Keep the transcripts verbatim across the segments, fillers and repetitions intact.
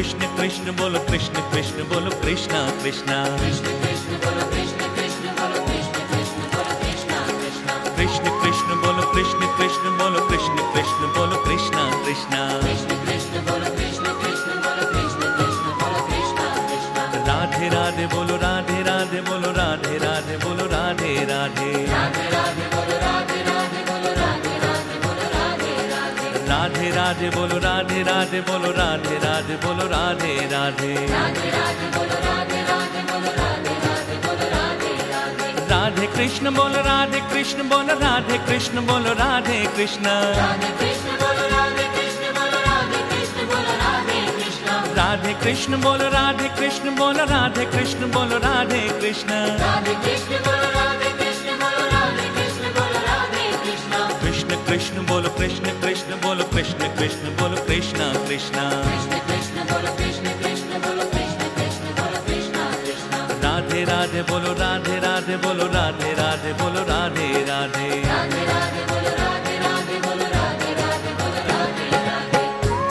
कृष्ण कृष्ण बोलो कृष्ण कृष्ण बोलो कृष्णा कृष्णा कृष्ण कृष्ण बोलो कृष्ण कृष्ण बोलो कृष्ण कृष्ण बोलो कृष्णा कृष्णा कृष्ण कृष्ण बोलो कृष्ण कृष्ण बोलो कृष्ण कृष्ण बोलो कृष्णा कृष्णा कृष्ण कृष्ण बोलो कृष्ण कृष्ण बोलो कृष्ण कृष्ण बोलो कृष्णा कृष्णा राधे राधे बोलो राधे राधे बोलो राधे राधे बोलो राधे राधे राधे राधे बोलो राधे राधे बोलो राधे राधे बोलो राधे राधे राधे राधे बोलो राधे राधे बोलो राधे राधे बोलो राधे राधे राधे राधे बोलो राधे राधे बोलो राधे राधे बोलो राधे राधे राधे कृष्ण बोलो राधे कृष्ण बोलो राधे कृष्ण बोलो राधे कृष्ण राधे कृष्ण बोलो राधे कृष्ण बोलो राधे कृष्ण बोलो राधे कृष्ण राधे कृष्ण बोलो राधे कृष्ण बोलो राधे कृष्ण बोलो राधे कृष्ण राधे कृष्ण बोलो राधे कृष्ण बोलो राधे कृष्ण बोलो राधे कृष्ण कृष्ण कृष्ण बोलो कृष्ण कृष्ण बोलो कृष्ण कृष्ण बोलो कृष्णा कृष्णा कृष्ण कृष्ण बोलो कृष्ण कृष्ण बोलो कृष्ण कृष्ण बोलो कृष्णा कृष्ण राधे राधे बोलो राधे राधे बोलो राधे राधे बोलो राधे राधे राधे राधे बोलो राधे राधे बोलो राधे राधे बोलो राधे राधे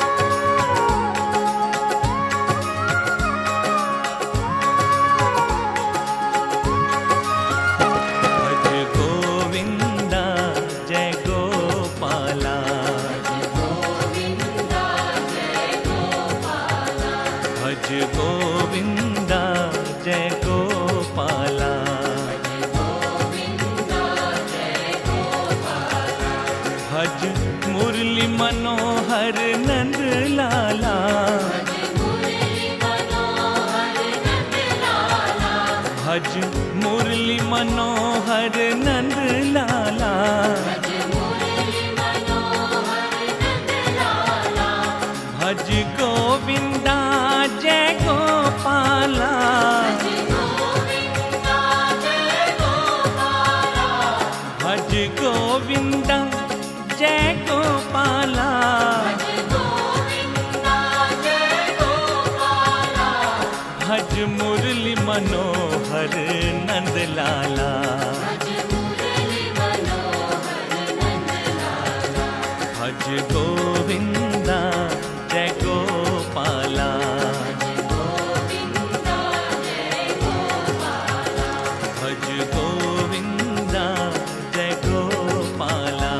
भज गोविंदा जय गोपाला गोविंदा जय गोपाला भज गोविंदा जय गोपाला गोविंदा जय गोपाला भज मुरली मनोहर नंद लाला मुरली मनोहर नंद लाला भज मुरली मनोहर नंद लाला मुरली मनोहर नंद लाला भज गोविंदा जय गोपाला गोविंदा जय गोपाला भज गोविंदा जय गोपाला गोविंदा जय गोपाला भज मुरली मनोहर नंद लाला मुरली मनोहर नंद लाला भज गोविंदा जय गोपाला गोविंदा जय गोपाला भज गोविंदा जय गोपाला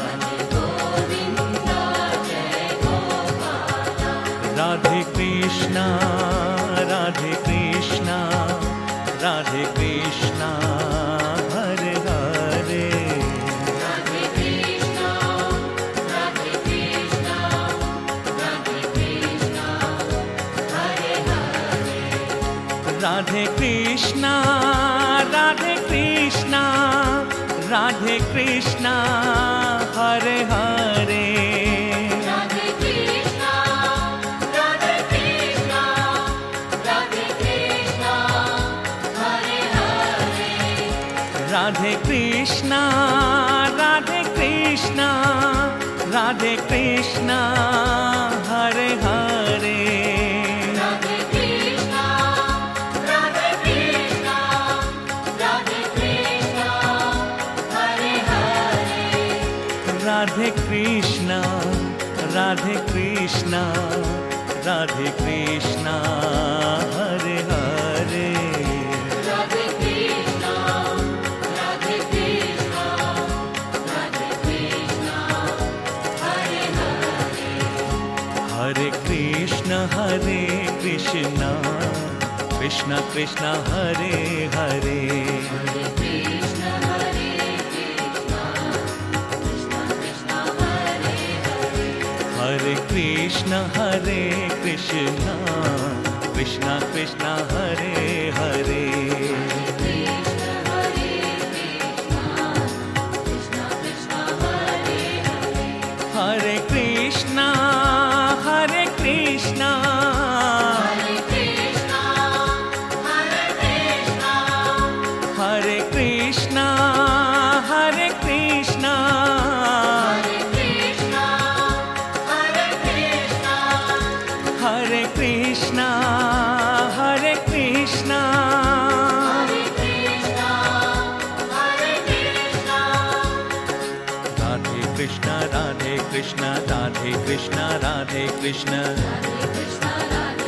गोविंदा जय गोपाला राधे कृष्णा राधे कृष्णा राधे कृष्णा हरे हरे राधे कृष्णा राधे कृष्णा राधे कृष्णा हरे हरे राधे कृष्णा राधे कृष्णा राधे कृष्णा हरे हरे राधे कृष्णा राधे कृष्णा राधे कृष्णा हरे हरे राधे कृष्णा राधे कृष्णा राधे कृष्णा हरे हरे राधे कृष्णा राधे कृष्णा राधे कृष्णा हरे हरे राधे कृष्णा राधे कृष्णा राधे कृष्णा हरे हरे राधे कृष्णा राधे कृष्णा राधे कृष्णा हरे हरे हरे कृष्ण हरे कृष्णा कृष्ण कृष्ण हरे हरे हरे कृष्ण हरे कृष्णा कृष्ण कृष्ण हरे हरे हरे कृष्ण हरे कृष्णा कृष्ण कृष्ण हरे हरे कृष्ण हरे कृष्णा कृष्ण कृष्ण हरे हरे हरे कृष्णा हरे कृष्णा हरे कृष्णा हरे कृष्णा हरे कृष्णा हरे कृष्णा हरे कृष्णा हरे कृष्णा हरे कृष्णा हरे कृष्णा हरे कृष्णा हरे कृष्णा राधे कृष्ण राधे कृष्ण राधे कृष्ण राधे कृष्ण हरे कृष्णा राधे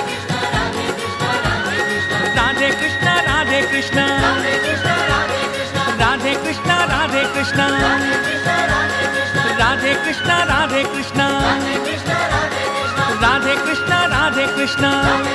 कृष्णा राधे कृष्णा राधे कृष्णा राधे कृष्णा राधे कृष्णा राधे कृष्णा राधे कृष्णा।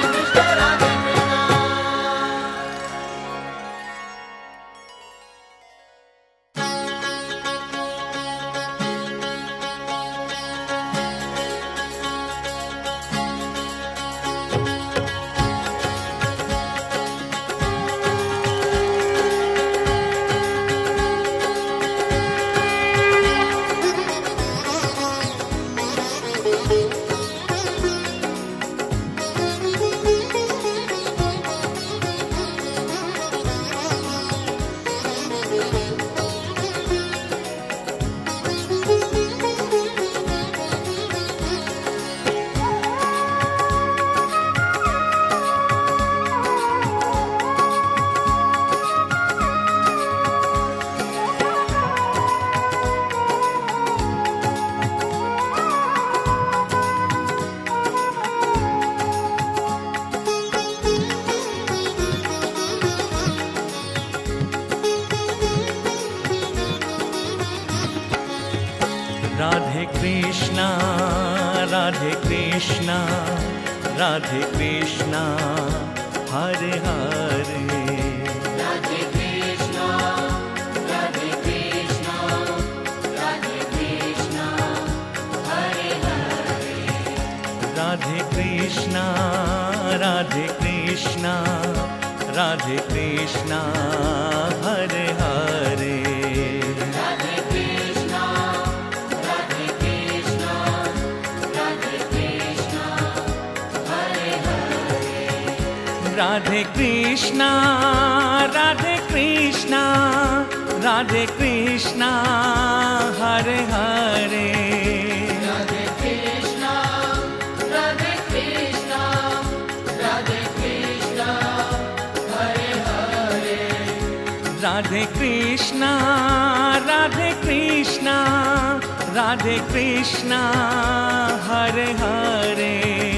राधे कृष्णा राधे कृष्णा राधे कृष्णा हरे हरे राधे कृष्णा राधे कृष्णा राधे कृष्णा हरे हरे राधे कृष्णा राधे कृष्णा राधे कृष्णा हरे हरे राधे कृष्णा राधे कृष्णा राधे कृष्णा हरे हरे राधे कृष्णा राधे कृष्णा राधे कृष्णा हरे हरे राधे कृष्णा राधे कृष्णा राधे कृष्णा हरे हरे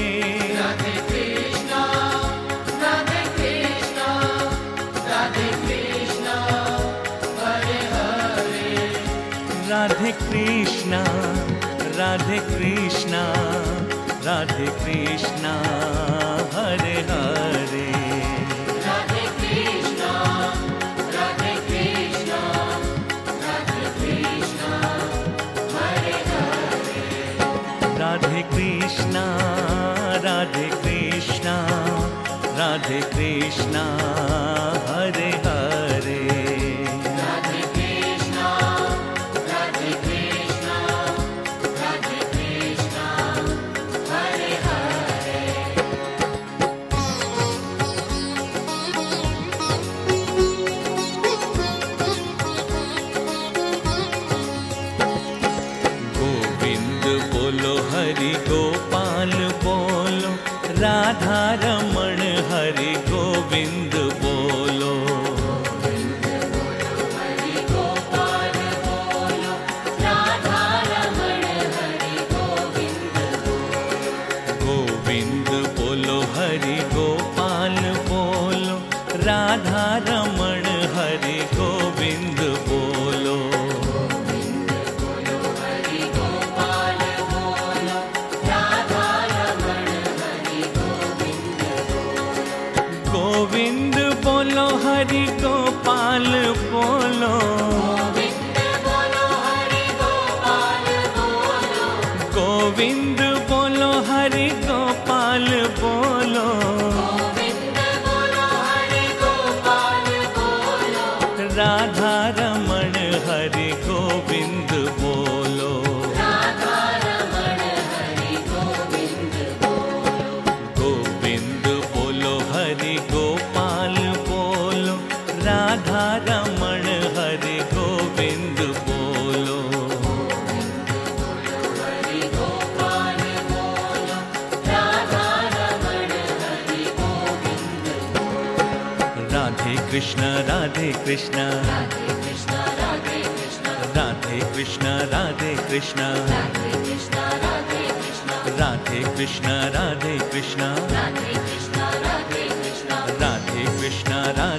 राधे कृष्णा राधे कृष्णा राधे कृष्णा हरे हरे राधे कृष्णा राधे कृष्णा राधे कृष्णा हरे हरे राधे कृष्णा राधे कृष्णा राधे कृष्णा हरे हरे हरि गोपाल बोलो राधा रमण हरि गोविंद बोलो हरि गोपाल बोलो राधा रमण हरि गोविंद बोलो गोविंद बोलो हरि गोपाल बोलो राधा रमण हरि गोविंद बोलो गोविंद बोलो हरि गोपाल बोलो गोविंद बोलो हरि गोपाल बोलो गोविंद बोलो हरि गोपाल बोलो गोविंद बोलो हरि गोपाल बोलो राधा रमण हरि गोविंद बोलो राधा रमण हरि गोविंद बोलो गोविंद बोलो हरि गोपाल बोलो राधा रमण हरि गोविंद बोलो हरि गोपाल बोलो राधा रमण हरि गोविंद राधे कृष्ण राधे कृष्ण राधे कृष्ण राधे कृष्ण राधे कृष्ण राधे कृष्ण राधे कृष्ण राधे कृष्ण राधे कृष्ण राधे कृष्ण राधे कृष्ण राधे कृष्ण राधे कृष्ण राधे